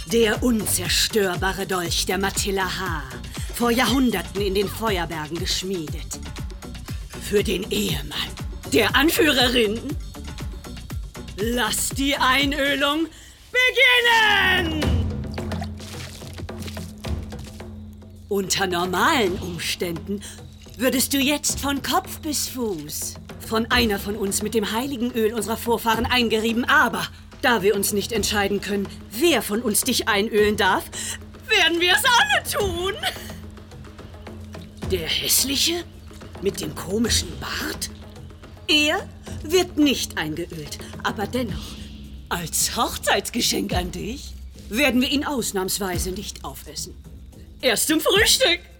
Der unzerstörbare Dolch der Matilaha, vor Jahrhunderten in den Feuerbergen geschmiedet. Für den Ehemann der Anführerin. Lass die Einölung beginnen! Unter normalen Umständen würdest du jetzt von Kopf bis Fuß von einer von uns mit dem heiligen Öl unserer Vorfahren eingerieben, aber da wir uns nicht entscheiden können, wer von uns dich einölen darf, werden wir es alle tun. Der Hässliche mit dem komischen Bart? Er wird nicht eingeölt, aber dennoch, als Hochzeitsgeschenk an dich, werden wir ihn ausnahmsweise nicht aufessen. Erst zum Frühstück.